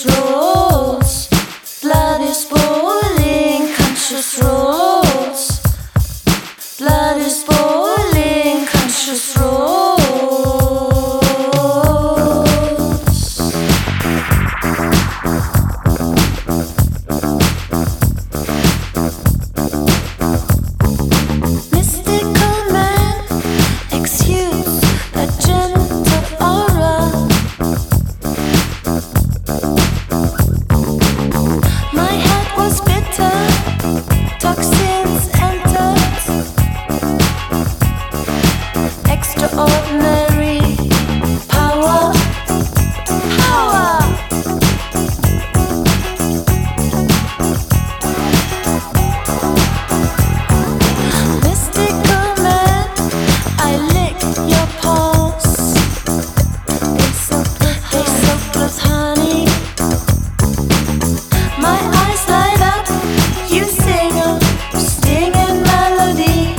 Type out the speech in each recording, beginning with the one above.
conscious rolls. Blood is boiling, conscious rolls. Blood is boiling, conscious rolls. Mystical man, excuse a gentle aura. My head was bitter, toxins entered. Extraordinary power, power. Mystical man, I lick your pulse. They soaked with honey. My eyes light up, you sing a stinging melody.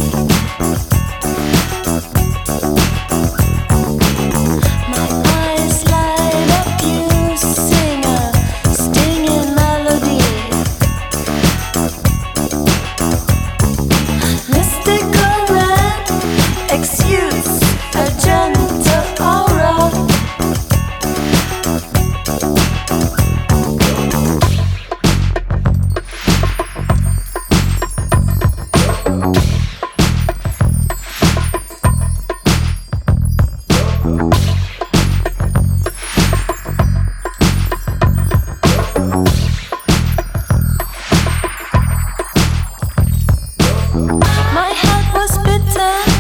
My eyes light up, you sing a stinging melody. Mystical man, excuse a gentle aura. My heart was bitter,